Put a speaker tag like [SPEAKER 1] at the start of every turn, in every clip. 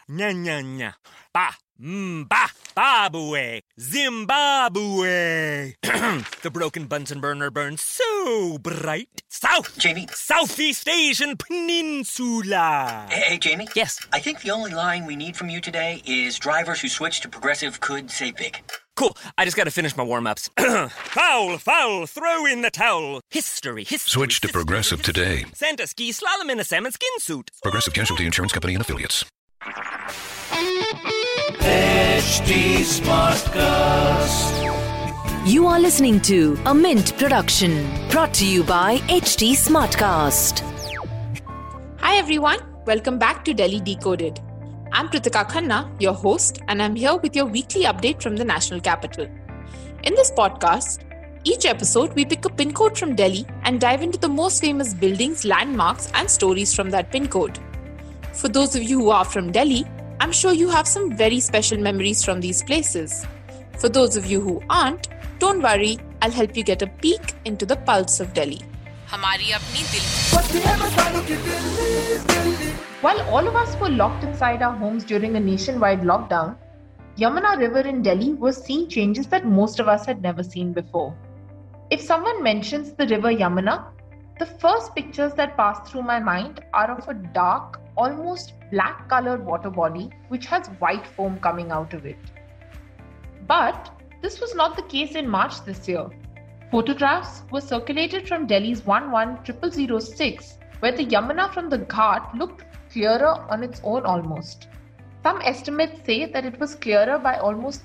[SPEAKER 1] Nya nya nya. Ba. Ba. Babue. Zimbabwe. The broken Bunsen burner burns so bright. South.
[SPEAKER 2] Jamie.
[SPEAKER 1] Southeast Asian Peninsula.
[SPEAKER 2] Hey, Jamie?
[SPEAKER 1] Yes?
[SPEAKER 2] I think the only line we need from you today is drivers who switch to Progressive could save big.
[SPEAKER 1] Cool. I just got to finish my warm-ups. Foul, throw in the towel. History.
[SPEAKER 3] Switch to Progressive today.
[SPEAKER 1] Santa ski slalom in a salmon skin suit.
[SPEAKER 3] Progressive Casualty Insurance Company and Affiliates.
[SPEAKER 4] HT Smartcast.
[SPEAKER 5] You are listening to a Mint production brought to you by HT Smartcast.
[SPEAKER 6] Hi everyone, welcome back to Delhi Decoded. I'm Pritika Khanna, your host, and I'm here with your weekly update from the national capital. In this podcast, each episode we pick a pin code from Delhi and dive into the most famous buildings, landmarks, and stories from that pin code. For those of you who are from Delhi, I'm sure you have some very special memories from these places. For those of you who aren't, don't worry, I'll help you get a peek into the pulse of Delhi. Hamari apni Delhi. While all of us were locked inside our homes during a nationwide lockdown, Yamuna River in Delhi was seeing changes that most of us had never seen before. If someone mentions the river Yamuna, the first pictures that pass through my mind are of a dark, almost black-colored water body which has white foam coming out of it. But this was not the case in March this year. Photographs were circulated from Delhi's 11006, where the Yamuna from the Ghat looked clearer on its own almost. Some estimates say that it was clearer by almost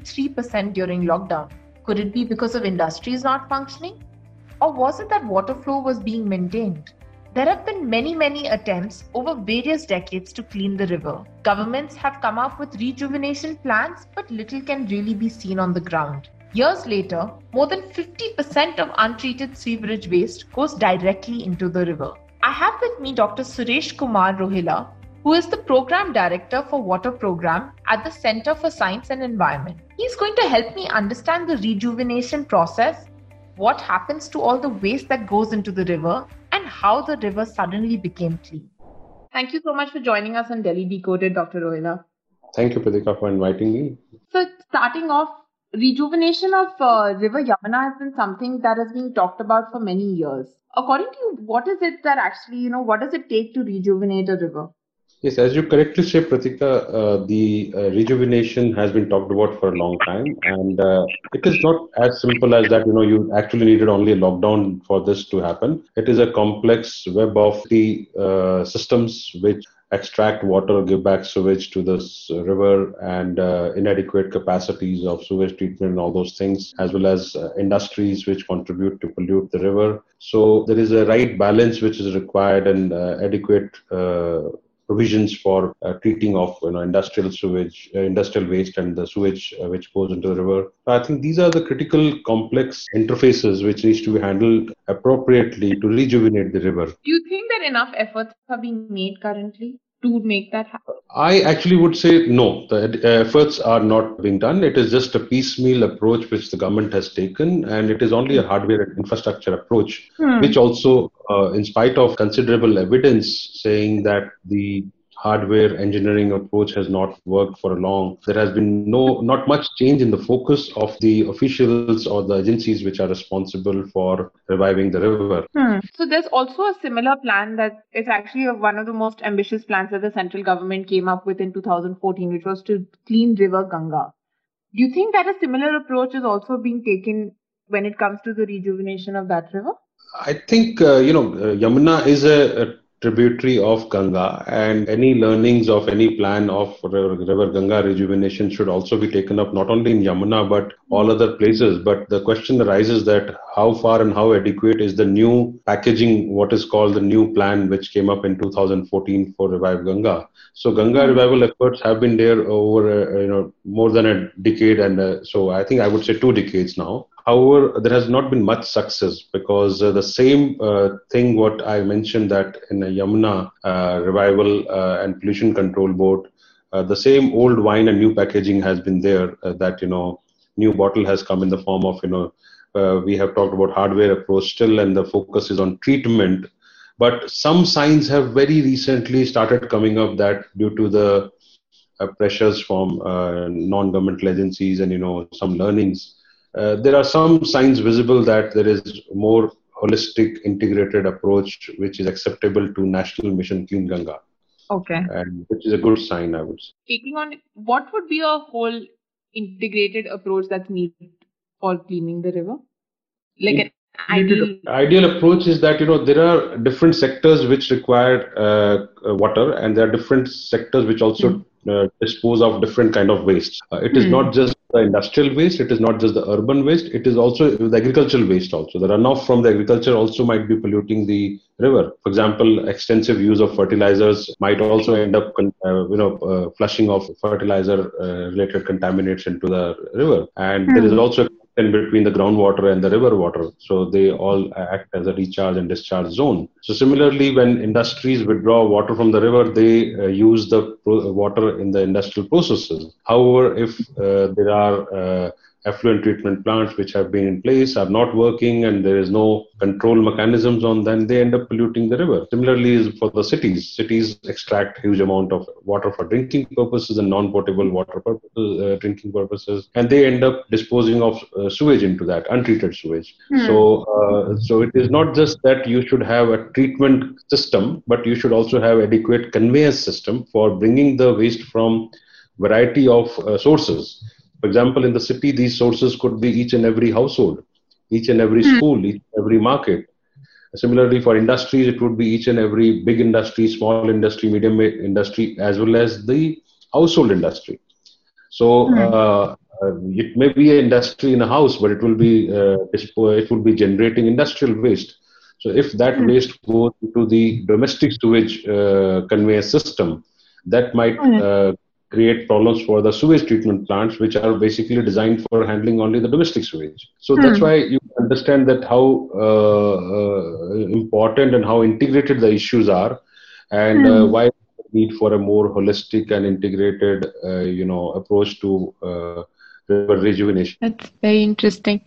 [SPEAKER 6] 33% during lockdown. Could it be because of industries not functioning? Or was it that water flow was being maintained? There have been many attempts over various decades to clean the river. Governments have come up with rejuvenation plans, but little can really be seen on the ground. Years later, more than 50% of untreated sewerage waste goes directly into the river. I have with me Dr. Suresh Kumar Rohila, who is the Program Director for Water Program at the Center for Science and Environment. He's going to help me understand the rejuvenation process, what happens to all the waste that goes into the river, and how the river suddenly became clean. Thank you so much for joining us on Delhi Decoded, Dr. Rohila.
[SPEAKER 7] Thank you, Pritika, for inviting me.
[SPEAKER 6] So starting off, rejuvenation of River Yamuna has been something that has been talked about for many years. According to you, what is it that actually, what does it take to rejuvenate a river?
[SPEAKER 7] Yes, as you correctly say, Pratika, the rejuvenation has been talked about for a long time, and it is not as simple as that. You actually needed only a lockdown for this to happen. It is a complex web of the systems which extract water, give back sewage to this river, and inadequate capacities of sewage treatment and all those things, as well as industries which contribute to pollute the river. So there is a right balance which is required, and adequate provisions for treating of industrial sewage, industrial waste, and the sewage which goes into the river. I think these are the critical complex interfaces which needs to be handled appropriately to rejuvenate the river.
[SPEAKER 6] Do you think that enough efforts are being made currently to make that happen?
[SPEAKER 7] I actually would say no. The efforts are not being done. It is just a piecemeal approach which the government has taken, and it is only a hardware and infrastructure approach, which also, in spite of considerable evidence saying that the hardware engineering approach has not worked for long, there has been not much change in the focus of the officials or the agencies which are responsible for reviving the river.
[SPEAKER 6] So there's also a similar plan that is actually one of the most ambitious plans that the central government came up with in 2014, which was to clean River Ganga. Do you think that a similar approach is also being taken when it comes to the rejuvenation of that river?
[SPEAKER 7] I think, Yamuna is a tributary of Ganga, and any learnings of any plan of River Ganga rejuvenation should also be taken up not only in Yamuna but all other places. But the question arises that how far and how adequate is the new packaging, what is called the new plan which came up in 2014 for Revive Ganga. So Ganga revival efforts have been there over more than a decade, and so I think I would say 2 decades now. However, there has not been much success because the same thing what I mentioned, that in the Yamuna Revival and Pollution Control Board, the same old wine and new packaging has been there, that new bottle has come in the form of we have talked about hardware approach still, and the focus is on treatment. But some signs have very recently started coming up that due to the pressures from non-governmental agencies and, some learnings, there are some signs visible that there is more holistic, integrated approach which is acceptable to National Mission Clean Ganga.
[SPEAKER 6] Okay.
[SPEAKER 7] And which is a good sign, I would say.
[SPEAKER 6] Taking on, what would be a whole integrated approach that's needed for cleaning the river? Like an
[SPEAKER 7] ideal approach is that, there are different sectors which require water, and there are different sectors which also dispose of different kind of waste. It is not just the industrial waste, it is not just the urban waste, it is also the agricultural waste also. The runoff from the agriculture also might be polluting the river. For example, extensive use of fertilizers might also end up, flushing of fertilizer related contaminants into the river. And there is also in between the groundwater and the river water. So they all act as a recharge and discharge zone. So similarly, when industries withdraw water from the river, they use the water in the industrial processes. However, if there are effluent treatment plants which have been in place are not working and there is no control mechanisms on them, they end up polluting the river. Similarly, for the cities extract huge amount of water for drinking purposes and non-potable water purposes, drinking purposes, and they end up disposing of sewage into that, untreated sewage. So it is not just that you should have a treatment system, but you should also have adequate conveyance system for bringing the waste from variety of sources. For example, in the city, these sources could be each and every household, each and every school, each and every market. Similarly, for industries, it would be each and every big industry, small industry, medium industry, as well as the household industry. So it may be an industry in a house, but it will be generating industrial waste. So if that waste goes into the domestic sewage conveyance system, that might create problems for the sewage treatment plants, which are basically designed for handling only the domestic sewage. So that's why you understand that how important and how integrated the issues are, and why the need for a more holistic and integrated, approach to river rejuvenation.
[SPEAKER 6] That's very interesting.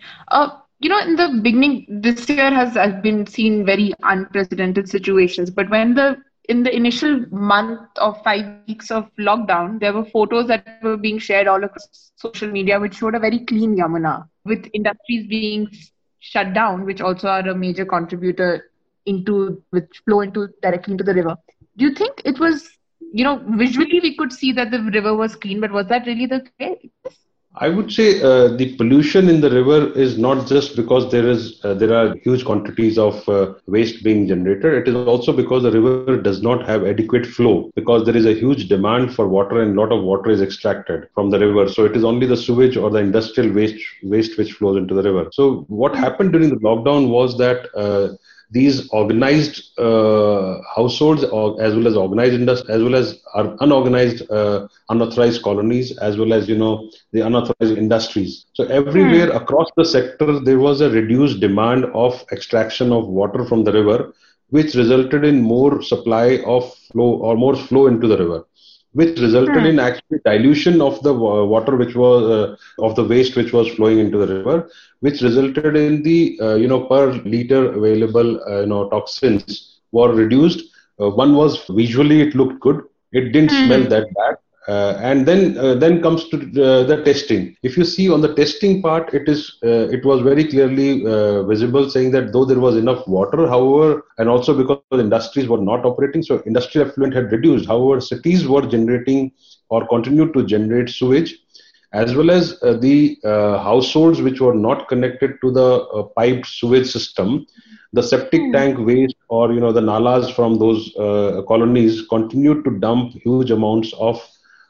[SPEAKER 6] In the beginning, this year has been seen very unprecedented situations, but in the initial month of 5 weeks of lockdown, there were photos that were being shared all across social media, which showed a very clean Yamuna, with industries being shut down, which also are a major contributor which flow directly into the river. Do you think it was, visually we could see that the river was clean, but was that really the case?
[SPEAKER 7] I would say the pollution in the river is not just because there are huge quantities of waste being generated. It is also because the river does not have adequate flow, because there is a huge demand for water and a lot of water is extracted from the river. So it is only the sewage or the industrial waste which flows into the river. So what happened during the lockdown was that these organized households, as well as organized industry, as well as unorganized, unauthorized colonies, as well as the unauthorized industries. So everywhere across the sector, there was a reduced demand of extraction of water from the river, which resulted in more supply of flow or more flow into the river, which resulted in actually dilution of the water which was of the waste which was flowing into the river, which resulted in the per liter available toxins were reduced. One was visually it looked good, it didn't smell that bad. And then comes to the testing. If you see on the testing part, it was very clearly visible, saying that though there was enough water, however, and also because industries were not operating, so industrial effluent had reduced. However, cities were generating or continued to generate sewage, as well as the households which were not connected to the piped sewage system. The septic tank waste or the nalas from those colonies continued to dump huge amounts of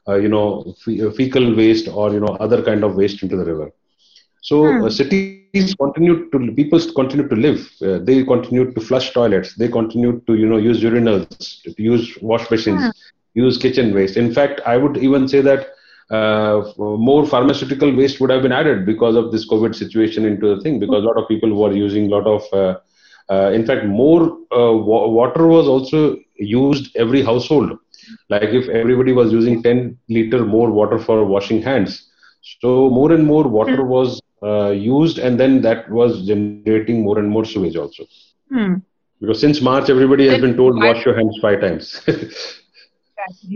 [SPEAKER 7] fecal waste or other kind of waste into the river. So cities people continued to live. They continued to flush toilets. They continued to use urinals, to use wash basins, use kitchen waste. In fact, I would even say that more pharmaceutical waste would have been added because of this COVID situation into the thing, because a lot of people were using a lot of, in fact, more water was also used every household. Like if everybody was using 10 liter more water for washing hands, so more and more water was used, and then that was generating more and more sewage also. Because since March, everybody has been told wash your hands 5 times.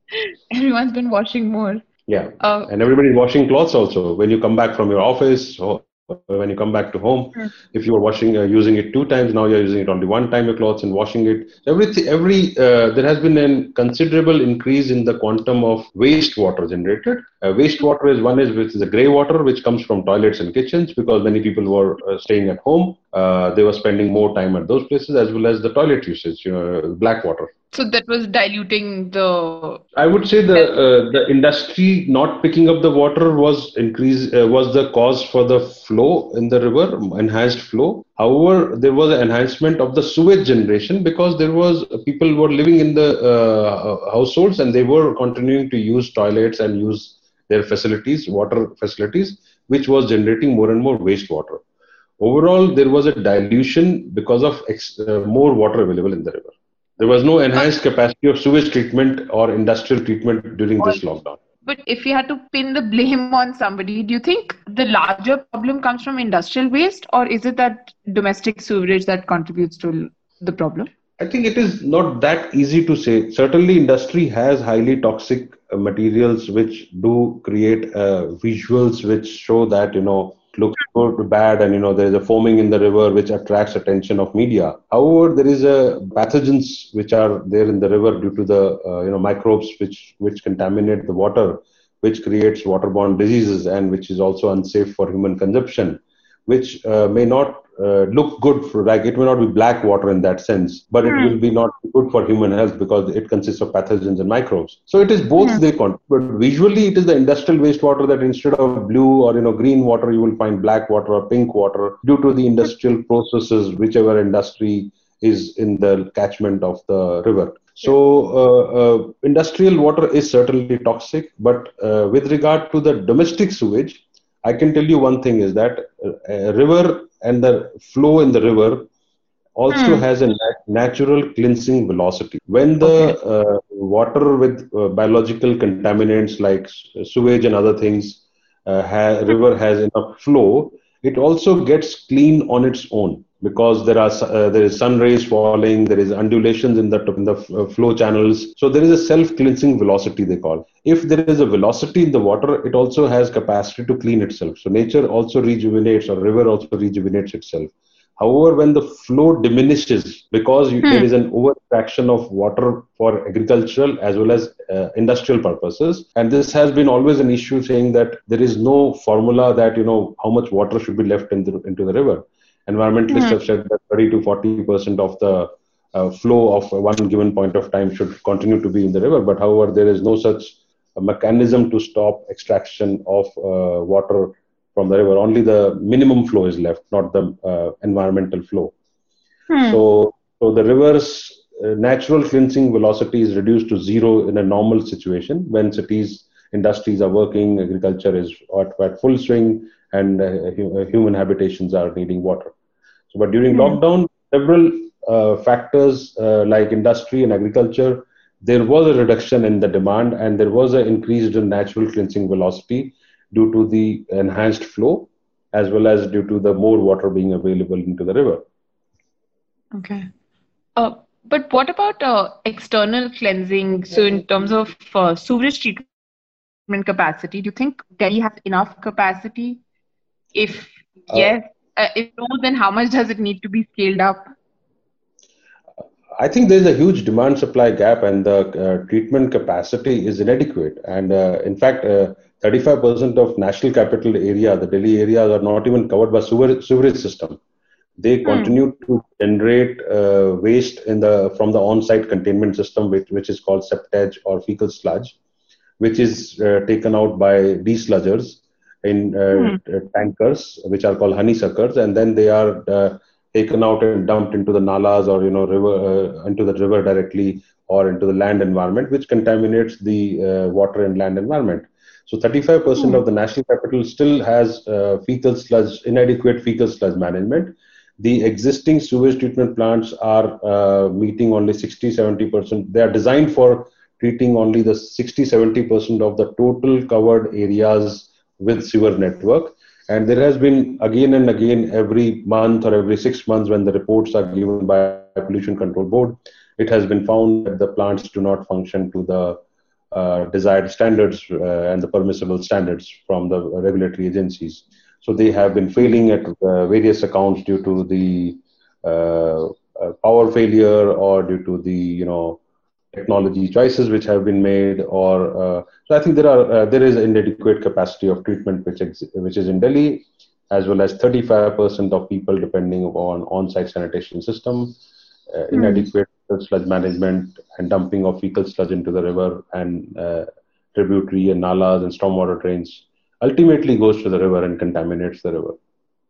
[SPEAKER 6] Everyone's been washing more.
[SPEAKER 7] Yeah. And everybody's washing clothes also. When you come back from your office or when you come back to home, if you were using it 2 times, now you're using it only 1 time, your clothes, and washing it. There has been a considerable increase in the quantum of wastewater generated. Wastewater which is the grey water, which comes from toilets and kitchens, because many people were staying at home. They were spending more time at those places, as well as the toilet usage, black water.
[SPEAKER 6] So that was diluting the...
[SPEAKER 7] I would say the industry not picking up the water was the cause for the flow in the river, enhanced flow. However, there was an enhancement of the sewage generation, because people were living in the households, and they were continuing to use toilets and use their water facilities, which was generating more and more wastewater. Overall, there was a dilution because of more water available in the river. There was no enhanced capacity of sewage treatment or industrial treatment during this lockdown.
[SPEAKER 6] But if you had to pin the blame on somebody, do you think the larger problem comes from industrial waste, or is it that domestic sewage that contributes to the problem?
[SPEAKER 7] I think it is not that easy to say. Certainly, industry has highly toxic materials which do create visuals which show that, looks good, bad, and there is a foaming in the river which attracts attention of media. However, there is pathogens which are there in the river due to the microbes which contaminate the water, which creates waterborne diseases, and which is also unsafe for human consumption, which may not look good it may not be black water in that sense, but it will be not good for human health because it consists of pathogens and microbes. So it is both they contribute. But visually, it is the industrial wastewater that instead of blue or green water, you will find black water or pink water due to the industrial processes, whichever industry is in the catchment of the river. So industrial water is certainly toxic, but with regard to the domestic sewage, I can tell you one thing is that a river and the flow in the river also has a natural cleansing velocity. When the water with biological contaminants like sewage and other things, river has enough flow, it also gets clean on its own, because there is sun rays falling, there is undulations in the flow channels. So there is a self-cleansing velocity, they call. If there is a velocity in the water, it also has capacity to clean itself. So nature also rejuvenates, or river also rejuvenates itself. However, when the flow diminishes, because there is an over-extraction of water for agricultural as well as industrial purposes, and this has been always an issue, saying that there is no formula that how much water should be left into the river. Environmentalists have said that 30 to 40% of the flow of one given point of time should continue to be in the river. But however, there is no such mechanism to stop extraction of water from the river. Only the minimum flow is left, not the environmental flow. So the river's natural cleansing velocity is reduced to zero in a normal situation when cities, industries are working, agriculture is at full swing, and human habitations are needing water. So, but during lockdown, several factors like industry and agriculture, there was a reduction in the demand, and there was an increase in natural cleansing velocity due to the enhanced flow, as well as due to the more water being available into the river.
[SPEAKER 6] Okay. But what about external cleansing? So in terms of sewage treatment capacity, do you think Delhi has enough capacity? If yes, if no, then how much does it need to be scaled up?
[SPEAKER 7] I think there is a huge demand-supply gap, and the treatment capacity is inadequate. And in fact, 35% of national capital area, the Delhi areas, are not even covered by sewerage system. They continue to generate waste from the on-site containment system, which is called septage or fecal sludge, which is taken out by desludgers in tankers, which are called honeysuckers, and then they are taken out and dumped into the nalas or river, into the river directly, or into the land environment, which contaminates the water and land environment. So 35% of the national capital still has inadequate fecal sludge management. The existing sewage treatment plants are meeting only 60-70%. They are designed for treating only the 60-70% of the total covered areas with sewer network. And there has been again and again, every month or every 6 months, when the reports are given by Pollution Control Board, it has been found that the plants do not function to the desired standards and the permissible standards from the regulatory agencies. So they have been failing at various accounts due to the power failure or due to the technology choices which have been made, or so I think there is inadequate capacity of treatment which is in Delhi, as well as 35% of people depending on on-site sanitation system, inadequate sludge management and dumping of fecal sludge into the river and tributary and nalas and stormwater drains ultimately goes to the river and contaminates the river.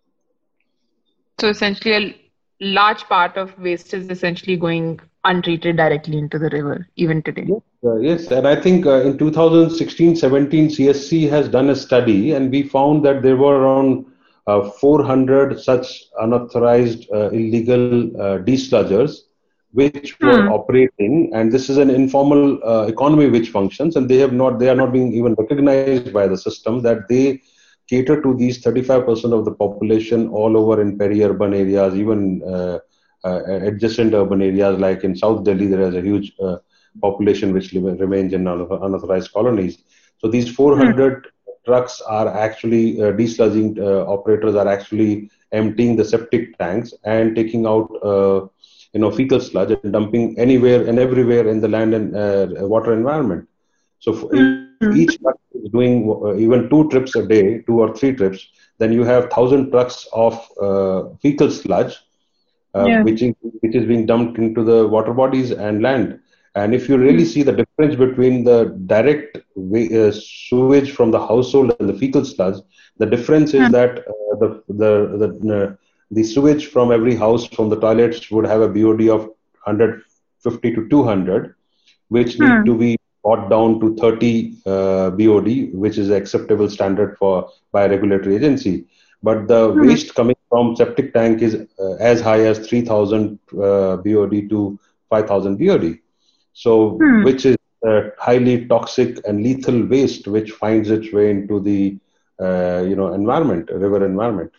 [SPEAKER 6] So essentially a large part of waste is essentially going untreated directly into the river, even today.
[SPEAKER 7] Yes, and I think in 2016-17, CSC has done a study, and we found that there were around 400 such unauthorized illegal desludgers which were operating, and this is an informal economy which functions, and they are not being even recognized by the system, that they cater to these 35% of the population all over in peri-urban areas, even adjacent urban areas like in South Delhi. There is a huge population which remains in unauthorized colonies. So these 400 trucks are actually desludging operators are actually emptying the septic tanks and taking out fecal sludge and dumping anywhere and everywhere in the land and water environment. So each truck is doing even 2 trips a day, 2 or 3 trips. Then you have 1,000 trucks of fecal sludge, which is being dumped into the water bodies and land. And if you really see the difference between the direct sewage from the household and the fecal sludge, the difference is that the sewage from every house from the toilets would have a BOD of 150 to 200, which need to be brought down to 30 BOD, which is the acceptable standard by a regulatory agency. But the waste coming from septic tank is as high as 3,000 BOD to 5,000 BOD. So, which is highly toxic and lethal waste, which finds its way into the environment, river environment.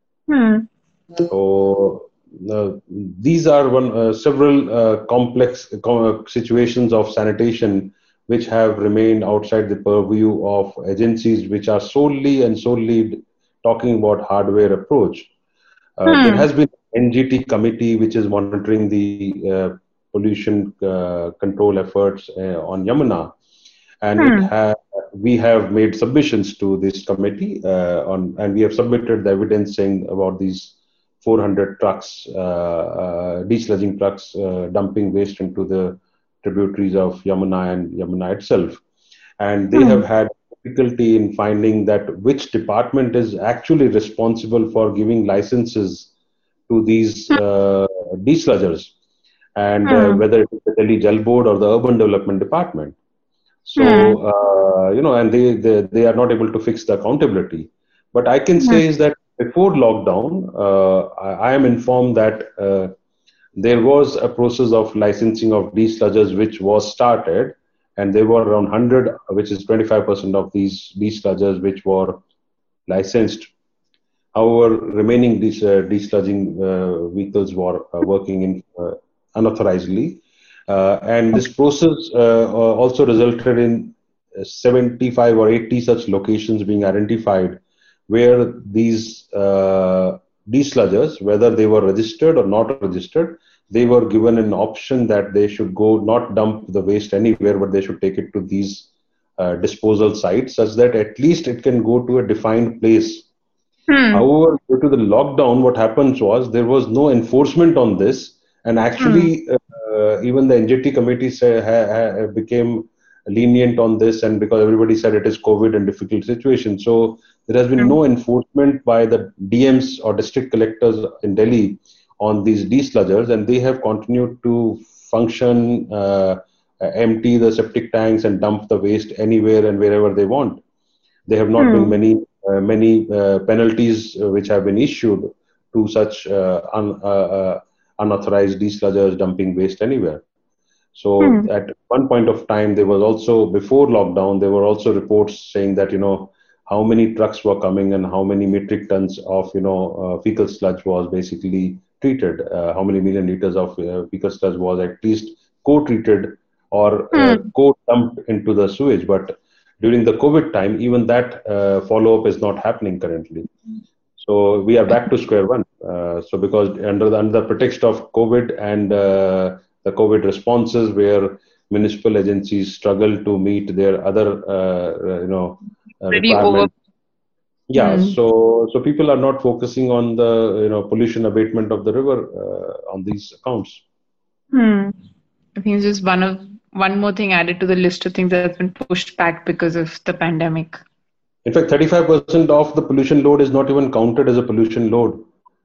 [SPEAKER 7] So these are several complex situations of sanitation which have remained outside the purview of agencies which are solely talking about hardware approach. There has been an NGT committee which is monitoring the pollution control efforts on Yamuna, and we have made submissions to this committee and we have submitted the evidence saying about these 400 trucks, desludging trucks, dumping waste into the tributaries of Yamuna and Yamuna itself. And they have had difficulty in finding that which department is actually responsible for giving licenses to these desludgers, and whether it is the Delhi Jal Board or the Urban Development Department. So, and they are not able to fix the accountability. But I can say is that before lockdown, I am informed that there was a process of licensing of desludgers which was started, and there were around 100, which is 25% of these desludgers which were licensed. However, remaining desludging vehicles were working in unauthorizedly. And this process also resulted in 75 or 80 such locations being identified where these desludgers, whether they were registered or not registered, they were given an option that they should not dump the waste anywhere, but they should take it to these disposal sites such that at least it can go to a defined place. However, due to the lockdown, what happens was there was no enforcement on this, and actually even the NGT committee became lenient on this, and because everybody said it is COVID and difficult situation. So there has been no enforcement by the DMs or district collectors in Delhi on these desludgers, and they have continued to function, empty the septic tanks and dump the waste anywhere and wherever they want. There have not been many penalties which have been issued to such unauthorized desludgers dumping waste anywhere. So at one point of time, there was also, before lockdown, there were also reports saying that, how many trucks were coming and how many metric tons of, fecal sludge was basically treated, how many million liters of fecal sludge was at least co-treated or co-dumped into the sewage. But during the COVID time, even that follow-up is not happening currently. So we are back to square one. So because under the pretext of COVID and the COVID responses, where municipal agencies struggle to meet their other requirements. Yeah, so people are not focusing on the pollution abatement of the river on these accounts.
[SPEAKER 6] I think it's just one more thing added to the list of things that's been pushed back because of the pandemic.
[SPEAKER 7] In fact, 35% of the pollution load is not even counted as a pollution load.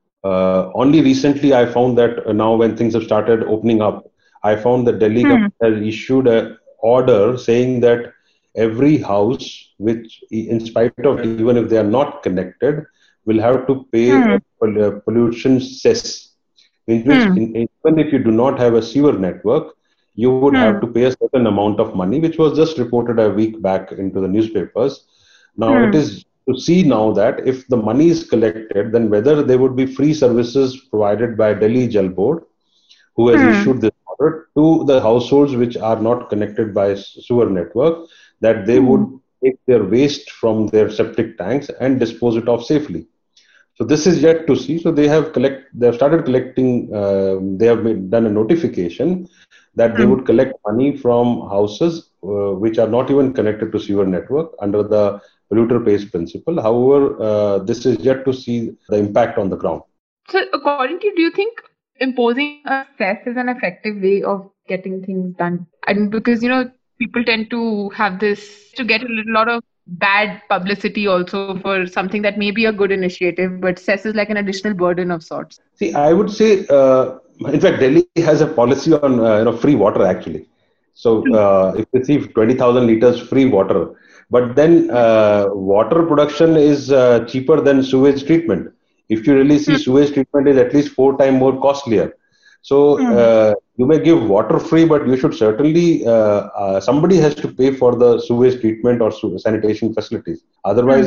[SPEAKER 7] Only recently I found that now when things have started opening up, I found that Delhi government has issued an order saying that every house, which in spite of even if they are not connected, will have to pay a pollution cess. In which, even if you do not have a sewer network, you would have to pay a certain amount of money, which was just reported a week back into the newspapers. Now it is to see now that if the money is collected, then whether there would be free services provided by Delhi Jal Board, who has issued this order to the households which are not connected by sewer network, that they would take their waste from their septic tanks and dispose it off safely. So this is yet to see. So they have started collecting. They have done a notification that they would collect money from houses which are not even connected to sewer network under the polluter pays principle. However, this is yet to see the impact on the ground.
[SPEAKER 6] So according to you, do you think imposing a cess is an effective way of getting things done? And because, people tend to have this, to get a lot of bad publicity also for something that may be a good initiative, but cess is like an additional burden of sorts.
[SPEAKER 7] See, I would say, in fact, Delhi has a policy on free water actually. So if you see 20,000 liters free water, but then water production is cheaper than sewage treatment. If you really see, sewage treatment is at least 4 times more costlier. So you may give water free, but you should certainly, somebody has to pay for the sewage treatment or sanitation facilities. Otherwise,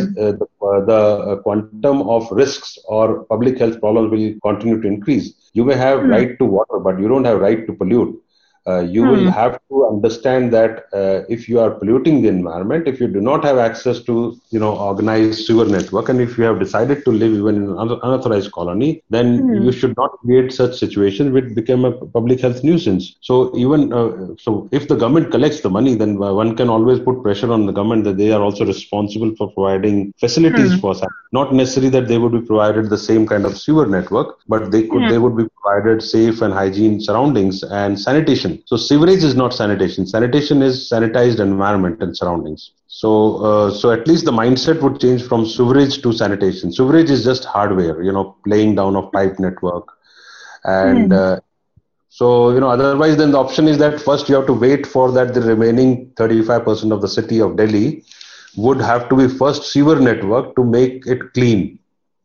[SPEAKER 7] the quantum of risks or public health problems will continue to increase. You may have right to water, but you don't have right to pollute. You will have to understand that if you are polluting the environment, if you do not have access to organized sewer network, and if you have decided to live even in an unauthorized colony, then you should not create such situations which become a public health nuisance. So even so, if the government collects the money, then one can always put pressure on the government that they are also responsible for providing facilities for that. Not necessarily that they would be provided the same kind of sewer network, but they would be provided safe and hygiene surroundings and sanitation. So sewerage is not sanitation. Sanitation is sanitized environment and surroundings. So at least the mindset would change from sewerage to sanitation. Sewerage is just hardware, laying down of pipe network. And otherwise then the option is that first you have to wait for that the remaining 35% of the city of Delhi would have to be first sewer network to make it clean.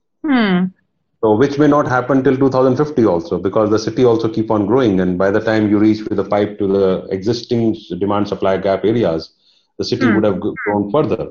[SPEAKER 7] So which may not happen till 2050 also, because the city also keep on growing, and by the time you reach with the pipe to the existing demand supply gap areas, the city would have grown further.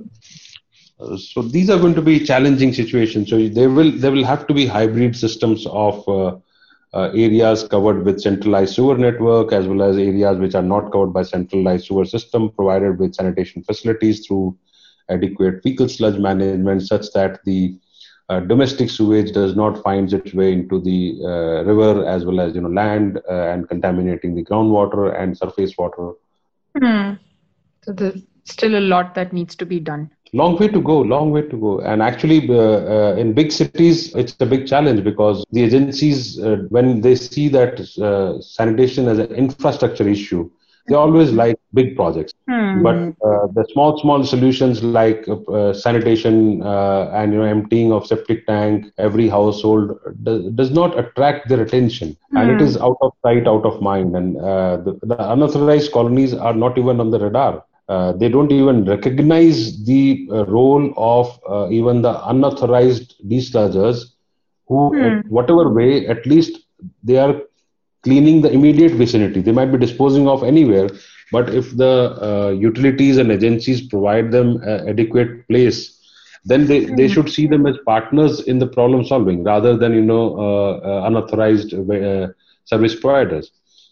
[SPEAKER 7] So these are going to be challenging situations. So there will have to be hybrid systems of areas covered with centralized sewer network, as well as areas which are not covered by centralized sewer system, provided with sanitation facilities through adequate fecal sludge management, such that the domestic sewage does not find its way into the river as well as land and contaminating the groundwater and surface water.
[SPEAKER 6] So there's still a lot that needs to be done.
[SPEAKER 7] Long way to go. And actually in big cities, it's a big challenge because the agencies, when they see that sanitation as an infrastructure issue, they always like big projects. But the small solutions like sanitation and emptying of septic tank, every household does not attract their attention. And it is out of sight, out of mind. And the unauthorized colonies are not even on the radar. They don't even recognize the role of even the unauthorized desludgers who, in whatever way, at least they are cleaning the immediate vicinity. They might be disposing of anywhere, but if the utilities and agencies provide them adequate place, then they should see them as partners in the problem solving rather than unauthorized service providers.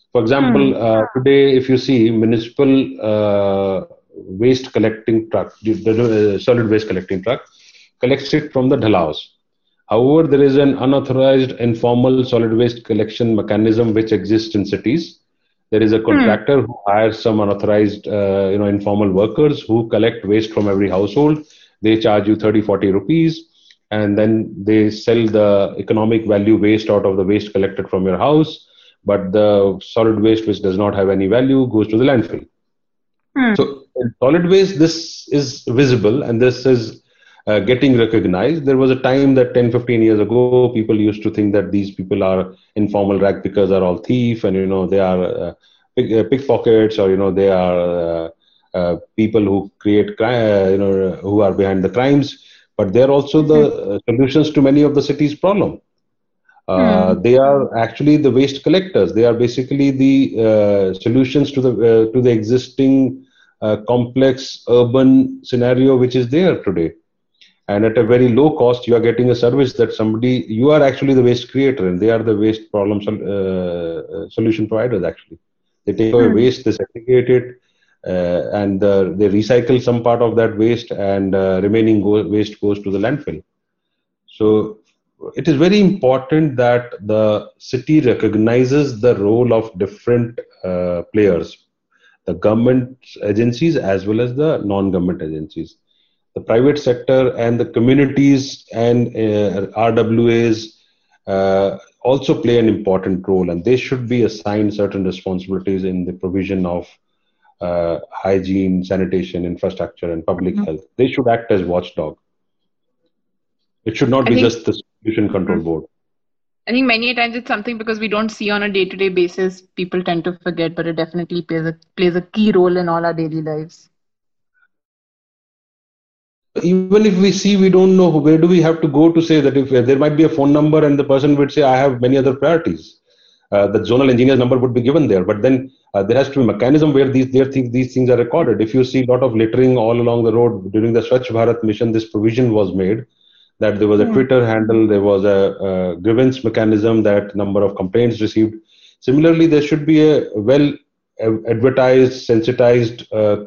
[SPEAKER 7] For example, today, if you see municipal waste collecting truck, the solid waste collecting truck, collects it from the dhalaos. However, there is an unauthorized informal solid waste collection mechanism which exists in cities. There is a contractor who hires some unauthorized, informal workers who collect waste from every household. They charge you 30, 40 rupees, and then they sell the economic value waste out of the waste collected from your house. But the solid waste, which does not have any value, goes to the landfill. So in solid waste, this is visible and this is getting recognized. There was a time that 10, 15 years ago, people used to think that these people are informal rag pickers, are all thief, and they are pickpockets, or they are people who create who are behind the crimes. But they are also the solutions to many of the city's problem. They are actually the waste collectors. They are basically the solutions to the existing complex urban scenario which is there today. And at a very low cost, you are getting a service that you are actually the waste creator, and they are the waste problem solution providers. Actually, they take away waste, they segregate it, and they recycle some part of that waste, and remaining waste goes to the landfill. So it is very important that the city recognizes the role of different players, the government agencies as well as the non-government agencies. The private sector and the communities and RWAs also play an important role, and they should be assigned certain responsibilities in the provision of hygiene, sanitation, infrastructure, and public health. They should act as watchdog. It should not be just the pollution control board.
[SPEAKER 6] I think many times it's something because we don't see on a day-to-day basis, people tend to forget, but it definitely plays a key role in all our daily lives.
[SPEAKER 7] Even if we see, we don't know where do we have to go to say that if there might be a phone number and the person would say, I have many other priorities. The zonal engineer's number would be given there, but then there has to be a mechanism where these things are recorded. If you see a lot of littering all along the road during the Swachh Bharat mission, this provision was made that there was a Twitter handle, there was a grievance mechanism, that number of complaints received. Similarly, there should be a well advertised, sensitized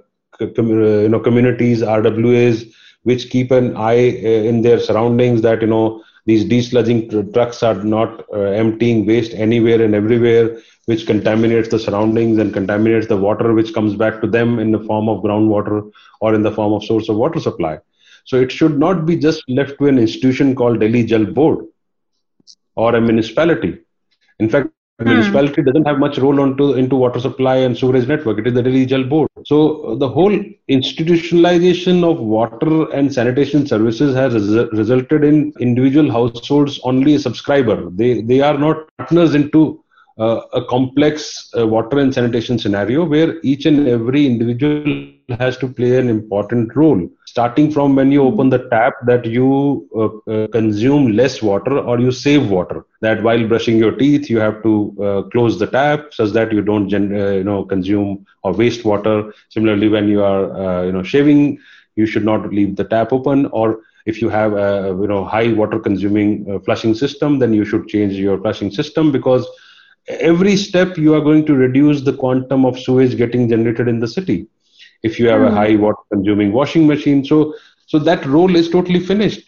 [SPEAKER 7] communities, RWAs, which keep an eye in their surroundings, that these desludging trucks are not emptying waste anywhere and everywhere, which contaminates the surroundings and contaminates the water which comes back to them in the form of groundwater or in the form of source of water supply. So it should not be just left to an institution called Delhi Jal Board or a municipality. In fact, the municipality doesn't have much role into water supply and sewerage network. It is the Delhi Jal Board. So the whole institutionalization of water and sanitation services has resulted in individual households only a subscriber. They are not partners into a complex water and sanitation scenario where each and every individual has to play an important role. Starting from when you open the tap, that you consume less water or you save water. That while brushing your teeth, you have to close the tap such that you don't consume or waste water. Similarly, when you are shaving, you should not leave the tap open. Or if you have a high water consuming flushing system, then you should change your flushing system, because every step you are going to reduce the quantum of sewage getting generated in the city. If you have a high water consuming washing machine, so that role is totally finished.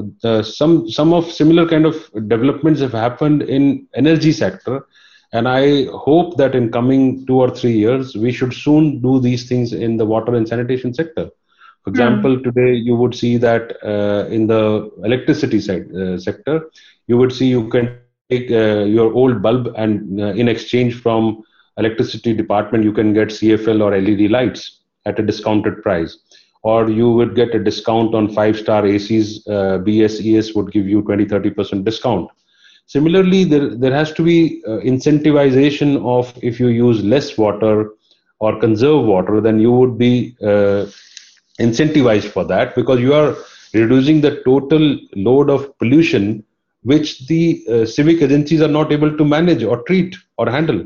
[SPEAKER 7] Some of similar kind of developments have happened in energy sector, and I hope that in coming 2 or 3 years we should soon do these things in the water and sanitation sector. For example, today you would see that in the electricity sector, you would see you can take your old bulb and in exchange from electricity department you can get CFL or LED lights at a discounted price, or you would get a discount on 5-star ACs. BSES would give you 20-30% discount. Similarly, there has to be incentivization of, if you use less water or conserve water, then you would be incentivized for that, because you are reducing the total load of pollution which the civic agencies are not able to manage or treat or handle.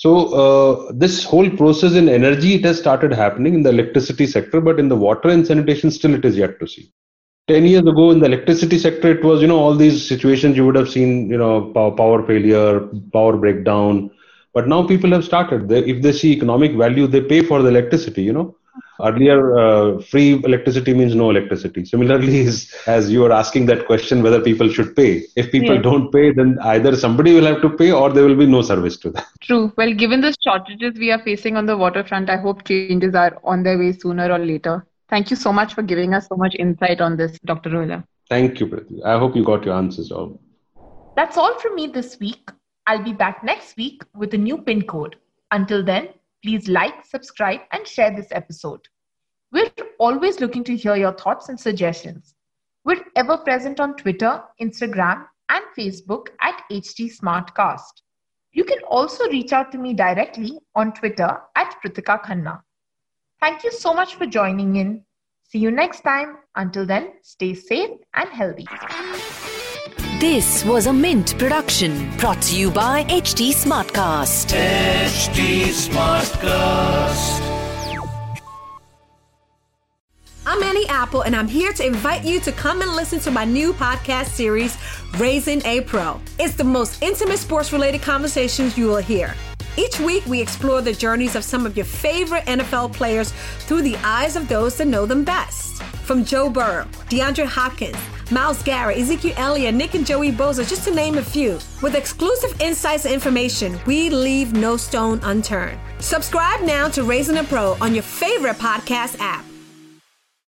[SPEAKER 7] So this whole process in energy, it has started happening in the electricity sector, but in the water and sanitation still it is yet to see. 10 years ago in the electricity sector, it was, all these situations you would have seen, power failure, power breakdown, But now people have started. If they see economic value, they pay for the electricity, Earlier, free electricity means no electricity. Similarly, as you are asking that question, whether people should pay. If people don't pay, then either somebody will have to pay or there will be no service to them.
[SPEAKER 6] True. Well, given the shortages we are facing on the waterfront, I hope changes are on their way sooner or later. Thank you so much for giving us so much insight on this, Dr. Rohila.
[SPEAKER 7] Thank you, Prithvi. I hope you got your answers all.
[SPEAKER 6] That's all from me this week. I'll be back next week with a new PIN code. Until then, please like, subscribe, and share this episode. We're always looking to hear your thoughts and suggestions. We're ever present on Twitter, Instagram, and Facebook at HT Smartcast. You can also reach out to me directly on Twitter at Prithika Khanna. Thank you so much for joining in. See you next time. Until then, stay safe and healthy.
[SPEAKER 5] This was a Mint production brought to you by HT Smartcast.
[SPEAKER 4] HT Smartcast.
[SPEAKER 8] I'm Annie Apple, and I'm here to invite you to come and listen to my new podcast series, Raising a Pro. It's the most intimate sports-related conversations you will hear. Each week, we explore the journeys of some of your favorite NFL players through the eyes of those that know them best. From Joe Burrow, DeAndre Hopkins, Myles Garrett, Ezekiel Elliott, Nick and Joey Bosa, just to name a few. With exclusive insights and information, we leave no stone unturned. Subscribe now to Raising a Pro on your favorite podcast app.